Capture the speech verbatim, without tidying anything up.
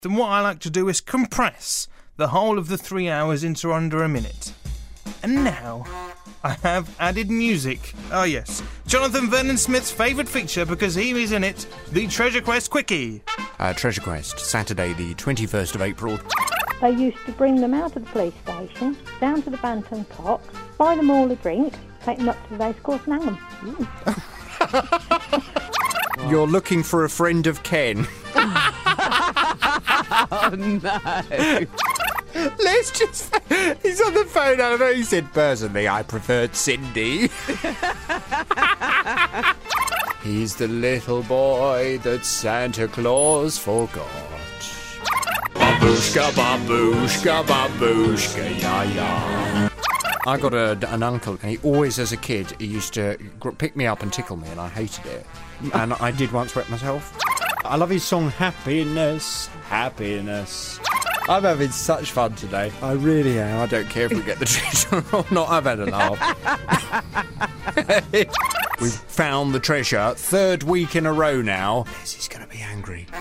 then what I like to do is compress the whole of the three hours into under a minute. And now, I have added music. Oh yes, Jonathan Vernon Smith's favourite feature because he is in it, the Treasure Quest Quickie. Uh, Treasure Quest, Saturday the twenty-first of April. They used to bring them out of the police station, down to the Bantam Cocks, buy them all a drink, take them up to the racecourse and hang them. You're looking for a friend of Ken. Oh, no. Let's just... He's on the phone, I don't know. He said, personally, I preferred Cindy. He's the little boy that Santa Claus forgot. Babushka, babushka, babushka, ya, ya. I got a, an uncle, and he always, as a kid, he used to pick me up and tickle me, and I hated it. And I did once wet myself. I love his song, Happiness, Happiness. I'm having such fun today. I really am. I don't care if we get the treasure or not. I've had a laugh. We've found the treasure. Third week in a row now. Liz is going to be angry.